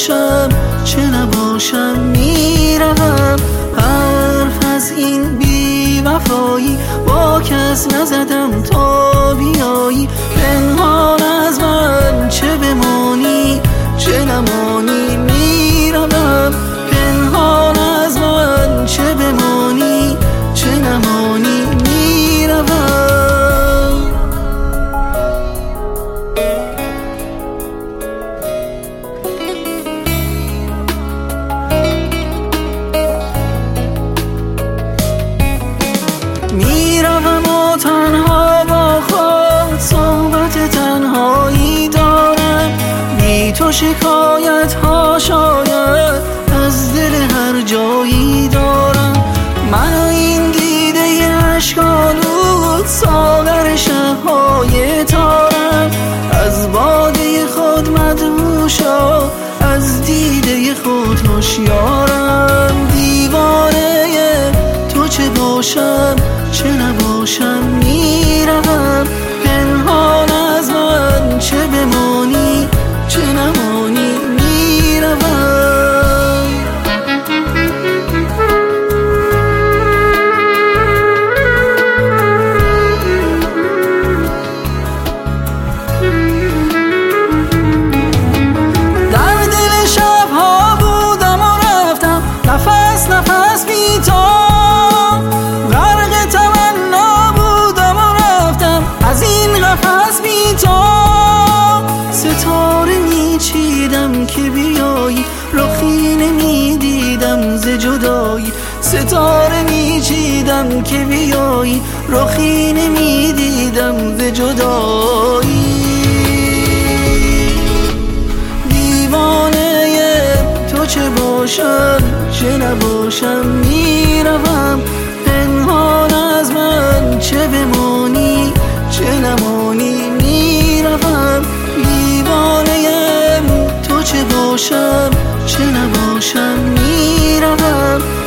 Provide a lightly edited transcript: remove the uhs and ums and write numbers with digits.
باشم چه نباشم میروم. حرف از این بی وفایی با کس نزدم تا بیایی. پنهان از من چه بمانی چه نمانی میروم. پنهان از من چه بمانی چه نمانی میروم. میروم و تنها با خود صحبت تنهایی دارم. بی تو شکایت ها شاید از دل هر جایی دارم. من و این دیده اشکالود ساغر شبهای تارم. از باده خود مدهوشا از دیده خود هوشیارم. دیوانه تو چه باشم چه نباشم میروم. پنهان از من چه بمانی چه نمانی میروم. در دل شبها بودم و رفتم نفس نفس بی تو. غرق تمنا بودم و رفتم از این قفس بی تو. ستاره میچیدم که بیایی رخی نمیدیدم ز جدایی. ستاره میچیدم که بیایی رخی نمیدیدم ز جدایی. دیوانه تو چه باشم چه نباشم میروم. پنهان از من چه بمانی چه نمانی میروم. دیوانه تو چه باشم چه نباشم میروم.